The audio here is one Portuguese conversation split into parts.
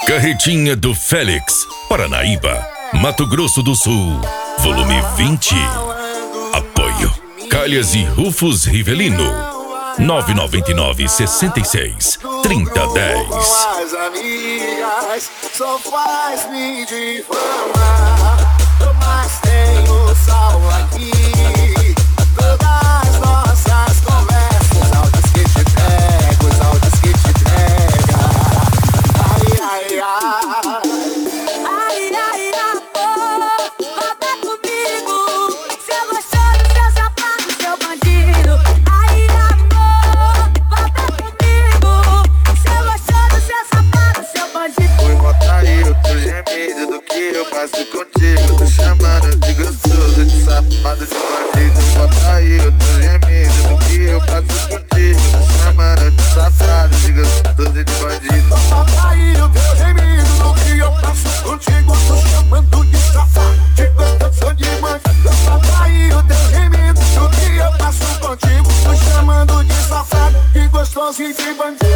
Carretinha do Félix, Paranaíba, Mato Grosso do Sul, volume 20. Apoio Calhas e Rufus Rivelino. 999 66 3010. As amigas só faz me difamar, mas tenho sal aqui. Todas nossas conversas, áudios que te pego, os áudios que te pega. Ai, ai, ai. Ai, ai, amor, volta comigo. Seu gostoso, seu safado, seu bandido. Ai, amor, volta comigo. Seu gostoso, seu safado, seu bandido. Foi botar aí o teu gemido do que eu passo contigo. Tô chamando de gostoso, de safado, de bandido. Bota aí o teu gemido do que eu passo contigo. Tô chamando de safado, de gostoso, de bandido. Bota aí o teu gemido do que eu passo contigo. Tô chamando de safado, de gostoso, de bandido. Bota aí o teu gemido do que eu passo contigo. Tô chamando de safado, de gostoso e de bandido.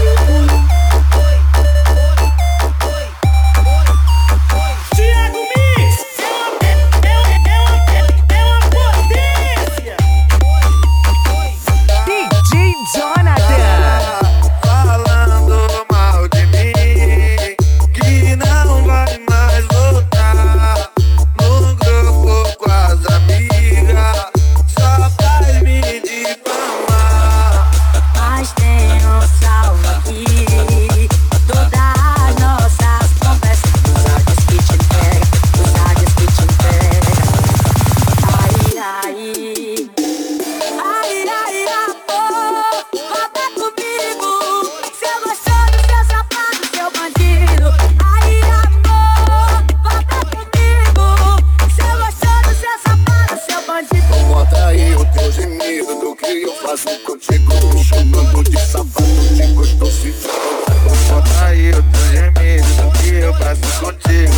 Thiago Mix é uma potência. DJ Jonathan. Falando mal de mim, que não vai mais voltar. No grupo com as amigas, só faz me difamar. Mas tenho sal aqui. Todas as nossas conversas, os áudios que te pega, os áudios que te pega. Ai, ai. Ai, ai, amor, volta comigo. Seu gostoso, seu safado, seu bandido. Ai, amor, volta comigo. Seu gostoso, seu safado, seu bandido. Bota aí o teu gemido do que eu faço contigo. Tô chamando de safado, de gostoso e de bandido. Bota aí o teu gemido do que eu faço contigo.